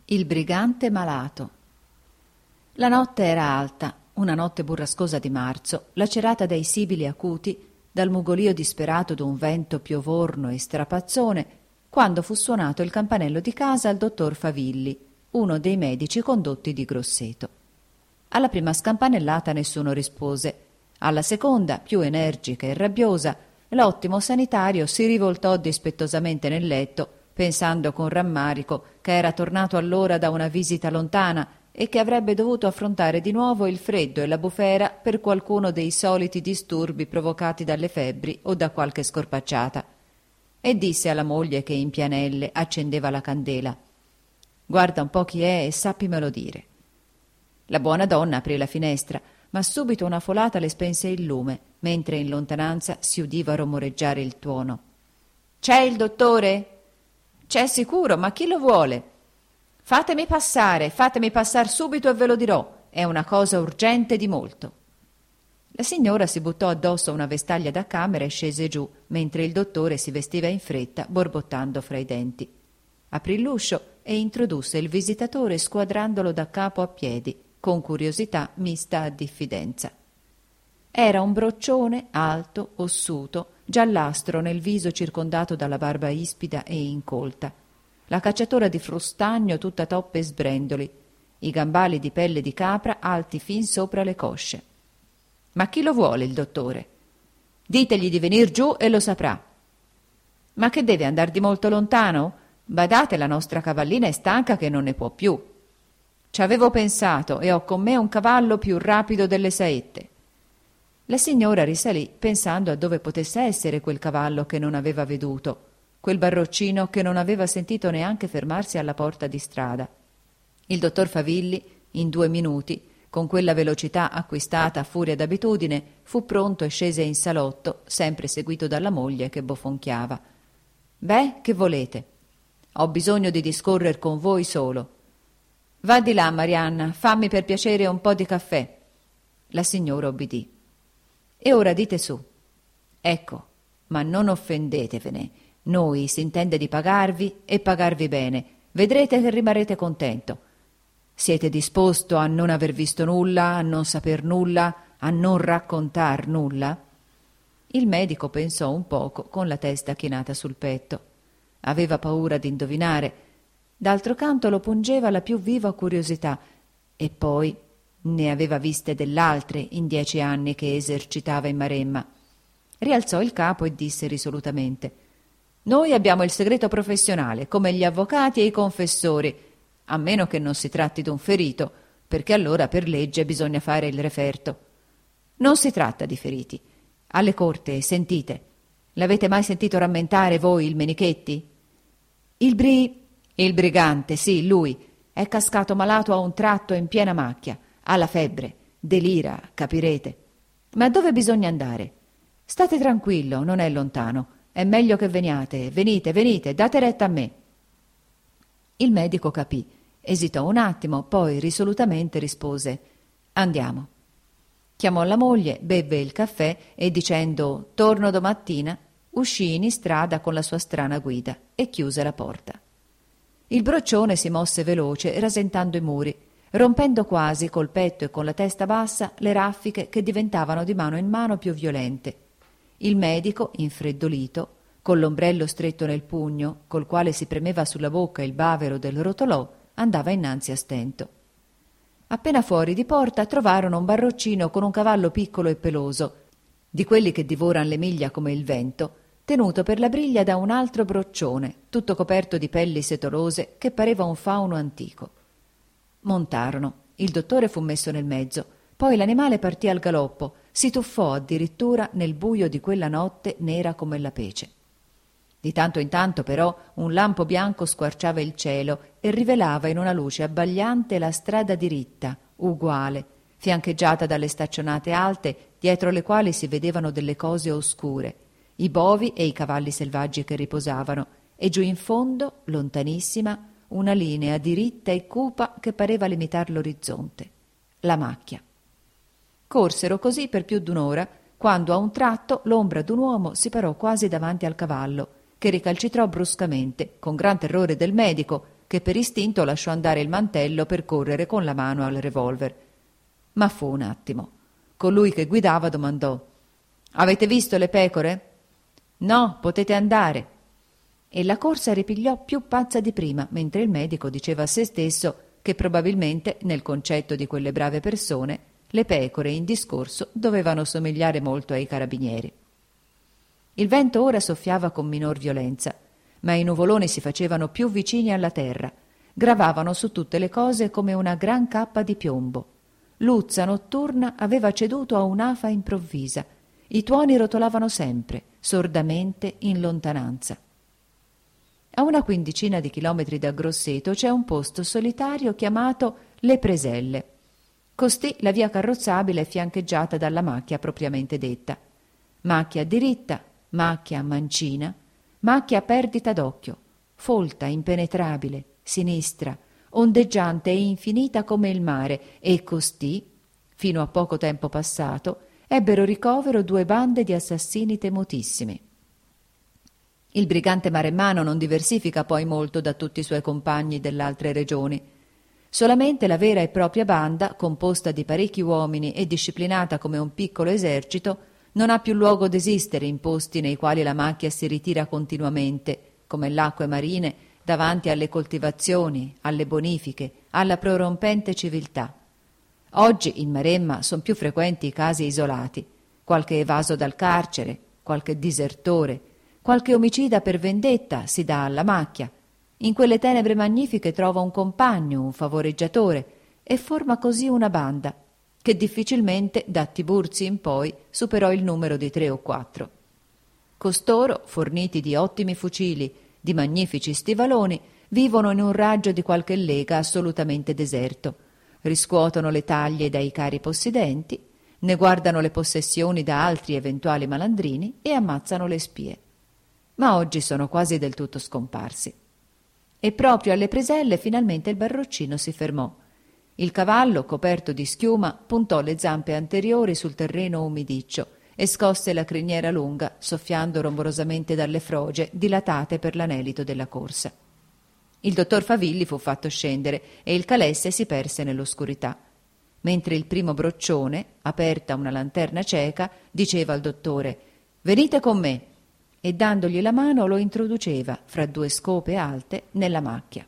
Il brigante malato. La notte era alta, una notte burrascosa di marzo, lacerata dai sibili acuti, dal mugolio disperato d'un vento piovorno e strapazzone, quando fu suonato il campanello di casa al dottor Favilli, uno dei medici condotti di Grosseto. Alla prima scampanellata nessuno rispose. Alla seconda, più energica e rabbiosa, l'ottimo sanitario si rivoltò dispettosamente nel letto, pensando con rammarico che era tornato allora da una visita lontana e che avrebbe dovuto affrontare di nuovo il freddo e la bufera per qualcuno dei soliti disturbi provocati dalle febbri o da qualche scorpacciata. E disse alla moglie che in pianelle accendeva la candela: «Guarda un po' chi è e sappimelo dire». La buona donna aprì la finestra, ma subito una folata le spense il lume, mentre in lontananza si udiva rumoreggiare il tuono. «C'è il dottore?» «C'è sicuro, ma chi lo vuole?» fatemi passar subito e ve lo dirò. È una cosa urgente di molto». La signora si buttò addosso una vestaglia da camera e scese giù, mentre il dottore si vestiva in fretta, borbottando fra i denti. Aprì l'uscio e introdusse il visitatore squadrandolo da capo a piedi, con curiosità mista a diffidenza. Era un broccione alto, ossuto, giallastro nel viso circondato dalla barba ispida e incolta, la cacciatora di frustagno tutta toppe e sbrendoli, i gambali di pelle di capra alti fin sopra le cosce. «Ma chi lo vuole il dottore?» «Ditegli di venir giù e lo saprà». «Ma che deve andar di molto lontano? Badate, la nostra cavallina è stanca che non ne può più». «Ci avevo pensato e ho con me un cavallo più rapido delle saette». La signora risalì pensando a dove potesse essere quel cavallo che non aveva veduto, quel barroccino che non aveva sentito neanche fermarsi alla porta di strada. Il dottor Favilli, in 2 minuti, con quella velocità acquistata a furia d'abitudine, fu pronto e scese in salotto, sempre seguito dalla moglie che bofonchiava. «Beh, che volete? Ho bisogno di discorrer con voi solo». «Va di là, Marianna, fammi per piacere un po' di caffè». La signora obbedì. «E ora dite su». «Ecco, ma non offendetevene. Noi si intende di pagarvi e pagarvi bene. Vedrete che rimarrete contento. Siete disposto a non aver visto nulla, a non saper nulla, a non raccontar nulla?» Il medico pensò un poco con la testa chinata sul petto. Aveva paura di indovinare. D'altro canto lo pungeva la più viva curiosità, e poi ne aveva viste dell'altre in 10 anni che esercitava in Maremma. Rialzò il capo e disse risolutamente: «Noi abbiamo il segreto professionale, come gli avvocati e i confessori, a meno che non si tratti d'un ferito, perché allora per legge bisogna fare il referto. Non si tratta di feriti. Alle corte, sentite. L'avete mai sentito rammentare voi il Menichetti?» Il brigante, sì, lui. È cascato malato a un tratto in piena macchia. Ha la febbre. Delira, capirete. Ma dove bisogna andare? State tranquillo, non è lontano. È meglio che veniate. Venite, date retta a me». Il medico capì, esitò un attimo, poi risolutamente rispose: «Andiamo». Chiamò la moglie, bevve il caffè e dicendo «torno domattina» uscì in istrada con la sua strana guida e chiuse la porta. Il broccione si mosse veloce, rasentando i muri, rompendo quasi col petto e con la testa bassa le raffiche che diventavano di mano in mano più violente. Il medico, infreddolito, con l'ombrello stretto nel pugno, col quale si premeva sulla bocca il bavero del rotolò, andava innanzi a stento. Appena fuori di porta trovarono un barroccino con un cavallo piccolo e peloso, di quelli che divoran le miglia come il vento, tenuto per la briglia da un altro broccione, tutto coperto di pelli setolose, che pareva un fauno antico. Montarono. Il dottore fu messo nel mezzo. Poi l'animale partì al galoppo, si tuffò addirittura nel buio di quella notte nera come la pece. Di tanto in tanto, però, un lampo bianco squarciava il cielo e rivelava in una luce abbagliante la strada diritta, uguale, fiancheggiata dalle staccionate alte, dietro le quali si vedevano delle cose oscure, i bovi e i cavalli selvaggi che riposavano, e giù in fondo, lontanissima, una linea diritta e cupa che pareva limitar l'orizzonte, la macchia. Corsero così per più d'1 ora, quando a un tratto l'ombra d'un uomo si parò quasi davanti al cavallo, che ricalcitrò bruscamente, con gran terrore del medico, che per istinto lasciò andare il mantello per correre con la mano al revolver. Ma fu un attimo. Colui che guidava domandò: «Avete visto le pecore?» «No, potete andare». E la corsa ripigliò più pazza di prima, mentre il medico diceva a se stesso che probabilmente, nel concetto di quelle brave persone, le pecore in discorso dovevano somigliare molto ai carabinieri. Il vento ora soffiava con minor violenza, ma i nuvoloni si facevano più vicini alla terra, gravavano su tutte le cose come una gran cappa di piombo. L'uzza notturna aveva ceduto a un'afa improvvisa. I tuoni rotolavano sempre, sordamente, in lontananza. A una quindicina di chilometri da Grosseto c'è un posto solitario chiamato Le Preselle. Costì la via carrozzabile è fiancheggiata dalla macchia propriamente detta. Macchia diritta, macchia mancina, macchia a perdita d'occhio, folta, impenetrabile, sinistra, ondeggiante e infinita come il mare, e costì, fino a poco tempo passato, ebbero ricovero 2 bande di assassini temutissimi. Il brigante maremmano non diversifica poi molto da tutti i suoi compagni delle altre regioni. Solamente la vera e propria banda, composta di parecchi uomini e disciplinata come un piccolo esercito, non ha più luogo d'esistere in posti nei quali la macchia si ritira continuamente, come le acque marine, davanti alle coltivazioni, alle bonifiche, alla prorompente civiltà. Oggi in Maremma son più frequenti i casi isolati, qualche evaso dal carcere, qualche disertore, qualche omicida per vendetta si dà alla macchia. In quelle tenebre magnifiche trova un compagno, un favoreggiatore, e forma così una banda, che difficilmente da Tiburzi in poi superò il numero di 3 o 4. Costoro, forniti di ottimi fucili, di magnifici stivaloni, vivono in un raggio di qualche lega assolutamente deserto, riscuotono le taglie dai cari possidenti, ne guardano le possessioni da altri eventuali malandrini e ammazzano le spie. Ma oggi sono quasi del tutto scomparsi. E proprio alle Preselle finalmente il barroccino si fermò. Il cavallo, coperto di schiuma, puntò le zampe anteriori sul terreno umidiccio e scosse la criniera lunga, soffiando rumorosamente dalle froge dilatate per l'anelito della corsa. Il dottor Favilli fu fatto scendere e il calesse si perse nell'oscurità, mentre il primo broccione, aperta una lanterna cieca, diceva al dottore: «Venite con me», e dandogli la mano lo introduceva, fra 2 scope alte, nella macchia.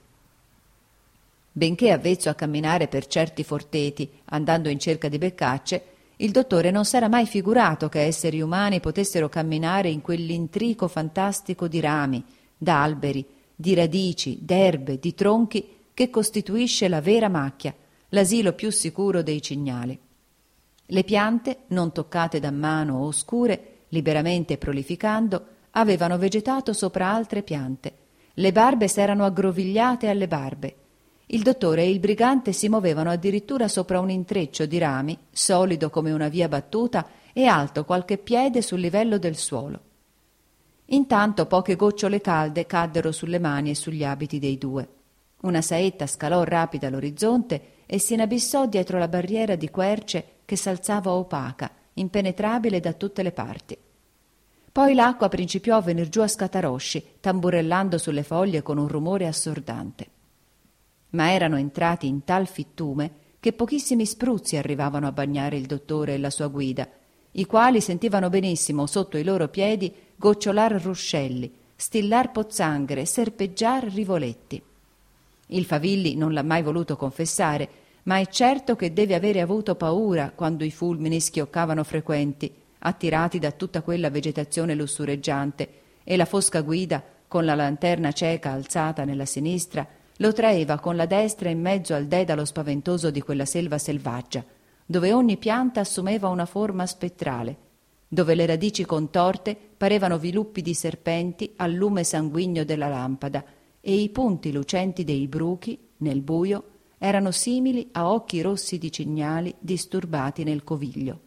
Benché avvezzo a camminare per certi forteti, andando in cerca di beccacce, il dottore non s'era mai figurato che esseri umani potessero camminare in quell'intrico fantastico di rami, d'alberi, di radici, d'erbe, di tronchi che costituisce la vera macchia, l'asilo più sicuro dei cignali. Le piante, non toccate da mano o oscure, liberamente prolificando, avevano vegetato sopra altre piante. Le barbe s'erano aggrovigliate alle barbe. Il dottore e il brigante si muovevano addirittura sopra un intreccio di rami, solido come una via battuta e alto qualche piede sul livello del suolo. Intanto poche gocciole calde caddero sulle mani e sugli abiti dei 2. Una saetta scalò rapida l'orizzonte e si inabissò dietro la barriera di querce che s'alzava opaca, impenetrabile da tutte le parti. Poi l'acqua principiò a venir giù a scatarosci, tamburellando sulle foglie con un rumore assordante. Ma erano entrati in tal fittume che pochissimi spruzzi arrivavano a bagnare il dottore e la sua guida, i quali sentivano benissimo sotto i loro piedi gocciolar ruscelli, stillar pozzanghere, serpeggiar rivoletti. Il Favilli non l'ha mai voluto confessare, ma è certo che deve avere avuto paura quando i fulmini schioccavano frequenti, attirati da tutta quella vegetazione lussureggiante, e la fosca guida, con la lanterna cieca alzata nella sinistra, lo traeva con la destra in mezzo al dedalo spaventoso di quella selva selvaggia, dove ogni pianta assumeva una forma spettrale, dove le radici contorte parevano viluppi di serpenti al lume sanguigno della lampada, e i punti lucenti dei bruchi, nel buio, erano simili a occhi rossi di cignali disturbati nel coviglio.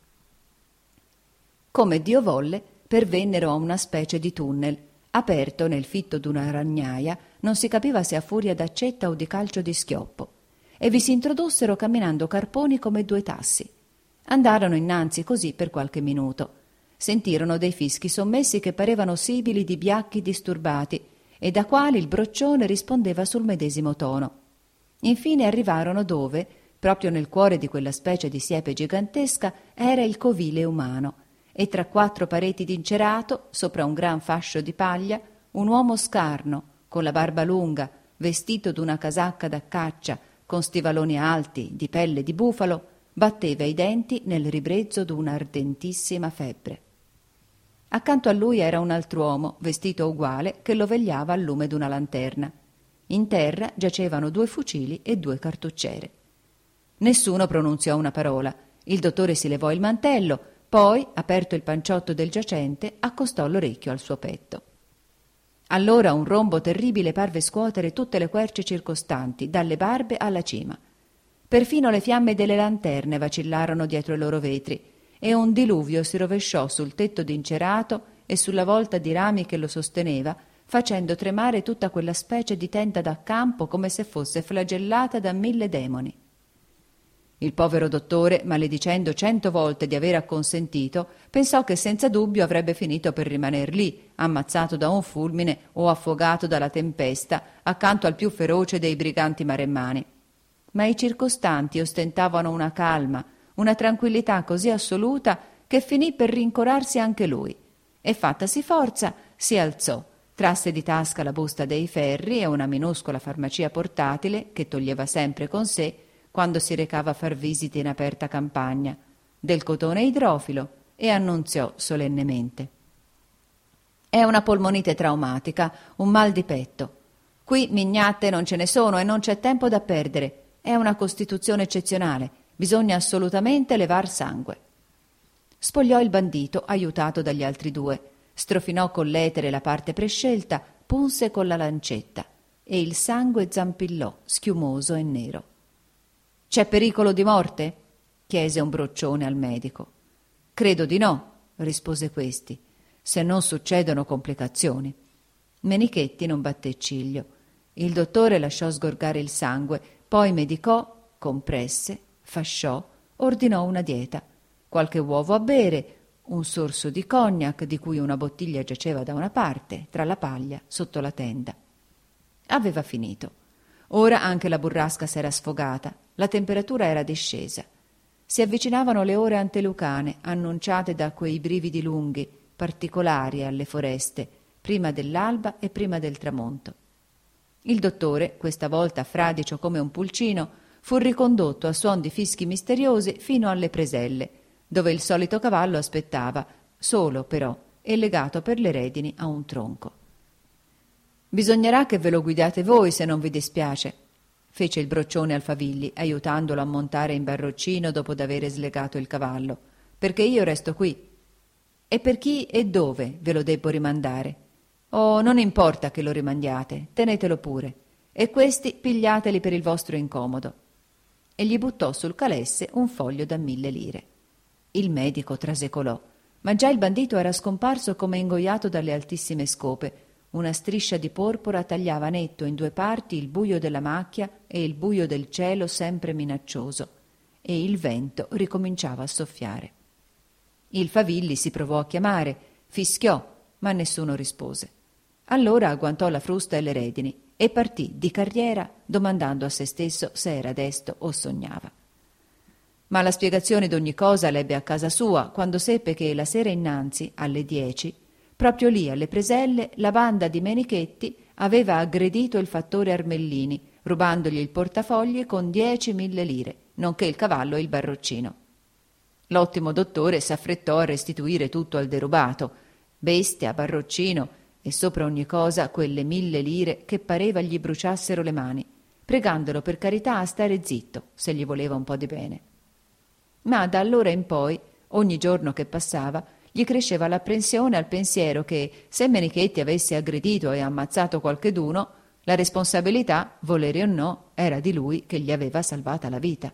Come Dio volle, pervennero a una specie di tunnel, aperto nel fitto d'una ragnaia, non si capiva se a furia d'accetta o di calcio di schioppo, e vi si introdussero camminando carponi come 2 tassi. Andarono innanzi così per qualche minuto. Sentirono dei fischi sommessi che parevano sibili di biacchi disturbati, e da quali il broccione rispondeva sul medesimo tono. Infine arrivarono dove, proprio nel cuore di quella specie di siepe gigantesca, era il covile umano, e tra 4 pareti d'incerato, sopra un gran fascio di paglia, un uomo scarno, con la barba lunga, vestito d'una casacca da caccia, con stivaloni alti, di pelle di bufalo, batteva i denti nel ribrezzo d'una ardentissima febbre. Accanto a lui era un altr'uomo, vestito uguale, che lo vegliava al lume d'una lanterna. In terra giacevano 2 fucili e 2 cartucciere. Nessuno pronunziò una parola. Il dottore si levò il mantello, poi, aperto il panciotto del giacente, accostò l'orecchio al suo petto. Allora un rombo terribile parve scuotere tutte le querce circostanti, dalle barbe alla cima. Perfino le fiamme delle lanterne vacillarono dietro i loro vetri, e un diluvio si rovesciò sul tetto d'incerato e sulla volta di rami che lo sosteneva, facendo tremare tutta quella specie di tenda da campo come se fosse flagellata da 1000 demoni. Il povero dottore, maledicendo 100 volte di aver acconsentito, pensò che senza dubbio avrebbe finito per rimaner lì, ammazzato da un fulmine o affogato dalla tempesta, accanto al più feroce dei briganti maremmani. Ma i circostanti ostentavano una calma, una tranquillità così assoluta che finì per rincorarsi anche lui, e fattasi forza si alzò, trasse di tasca la busta dei ferri e una minuscola farmacia portatile che toglieva sempre con sé quando si recava a far visite in aperta campagna, del cotone idrofilo, e annunziò solennemente: «È una polmonite traumatica, un mal di petto. Qui mignatte non ce ne sono e non c'è tempo da perdere. È una costituzione eccezionale. Bisogna assolutamente levar sangue». Spogliò il bandito, aiutato dagli altri 2, strofinò con l'etere la parte prescelta, punse con la lancetta, e il sangue zampillò, schiumoso e nero. «C'è pericolo di morte?» chiese un broccione al medico. «Credo di no», rispose questi, «se non succedono complicazioni». Menichetti non batté ciglio. Il dottore lasciò sgorgare il sangue, poi medicò, compresse, fasciò, ordinò una dieta, qualche uovo a bere, un sorso di cognac di cui una bottiglia giaceva da una parte, tra la paglia, sotto la tenda. Aveva finito. Ora anche la burrasca s'era sfogata, la temperatura era discesa. Si avvicinavano le ore antelucane, annunciate da quei brividi lunghi, particolari alle foreste, prima dell'alba e prima del tramonto. Il dottore, questa volta fradicio come un pulcino, fu ricondotto a suon di fischi misteriosi fino alle preselle, dove il solito cavallo aspettava, solo però, e legato per le redini a un tronco. «Bisognerà che ve lo guidate voi, se non vi dispiace», fece il broccione Alfavilli, aiutandolo a montare in barroccino dopo d'avere slegato il cavallo, «perché io resto qui». «E per chi e dove ve lo debbo rimandare?» «Oh, non importa che lo rimandiate, tenetelo pure, e questi pigliateli per il vostro incomodo». E gli buttò sul calesse un foglio da 1000 lire. Il medico trasecolò, ma già il bandito era scomparso come ingoiato dalle altissime scope. Una striscia di porpora tagliava netto in 2 parti il buio della macchia e il buio del cielo sempre minaccioso, e il vento ricominciava a soffiare. Il Favilli si provò a chiamare, fischiò, ma nessuno rispose. Allora agguantò la frusta e le redini e partì di carriera, domandando a se stesso se era desto o sognava. Ma la spiegazione d'ogni cosa l'ebbe a casa sua quando seppe che la sera innanzi, alle 10, proprio lì alle Preselle, la banda di Menichetti aveva aggredito il fattore Armellini, rubandogli il portafogli con 10.000 lire, nonché il cavallo e il barroccino. L'ottimo dottore s'affrettò a restituire tutto al derubato, bestia, barroccino e sopra ogni cosa quelle 1.000 lire che pareva gli bruciassero le mani, pregandolo per carità a stare zitto, se gli voleva un po' di bene. Ma da allora in poi, ogni giorno che passava, gli cresceva l'apprensione al pensiero che, se Menichetti avesse aggredito e ammazzato qualcheduno, la responsabilità, volere o no, era di lui che gli aveva salvata la vita.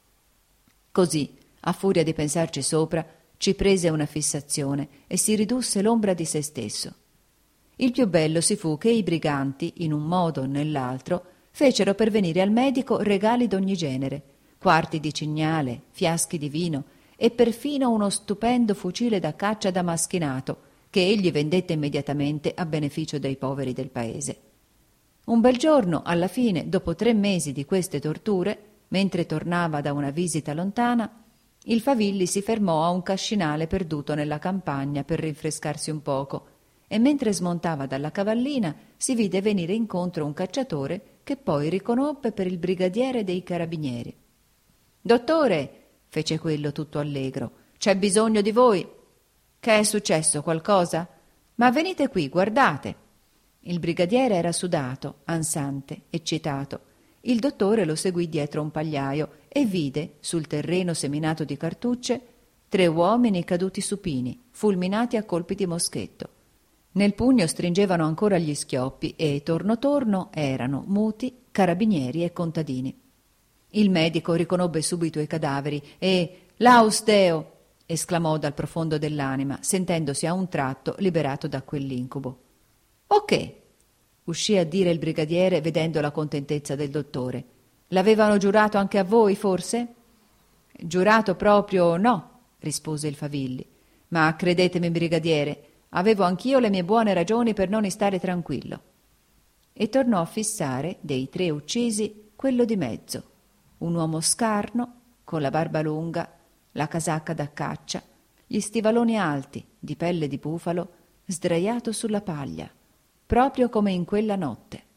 Così, a furia di pensarci sopra, ci prese una fissazione e si ridusse l'ombra di se stesso. Il più bello si fu che i briganti, in un modo o nell'altro, fecero pervenire al medico regali d'ogni genere, quarti di cignale, fiaschi di vino e perfino uno stupendo fucile da caccia damaschinato, che egli vendette immediatamente a beneficio dei poveri del paese. Un bel giorno, alla fine, dopo 3 mesi di queste torture, mentre tornava da una visita lontana, il Favilli si fermò a un cascinale perduto nella campagna per rinfrescarsi un poco e mentre smontava dalla cavallina si vide venire incontro un cacciatore che poi riconobbe per il brigadiere dei carabinieri. «Dottore», fece quello tutto allegro, «c'è bisogno di voi». «Che è successo, qualcosa?» «Ma venite qui, guardate». Il brigadiere era sudato, ansante, eccitato. Il dottore lo seguì dietro un pagliaio e vide, sul terreno seminato di cartucce, 3 uomini caduti supini, fulminati a colpi di moschetto. Nel pugno stringevano ancora gli schioppi e, torno torno, erano muti, carabinieri e contadini. Il medico riconobbe subito i cadaveri e «Laus Deo!» esclamò dal profondo dell'anima, sentendosi a un tratto liberato da quell'incubo. «O che?» uscì a dire il brigadiere vedendo la contentezza del dottore. «L'avevano giurato anche a voi, forse?» «Giurato proprio no», rispose il Favilli. «Ma credetemi, brigadiere, avevo anch'io le mie buone ragioni per non stare tranquillo». E tornò a fissare, dei 3 uccisi, quello di mezzo, un uomo scarno, con la barba lunga, la casacca da caccia, gli stivaloni alti, di pelle di bufalo, sdraiato sulla paglia, proprio come in quella notte.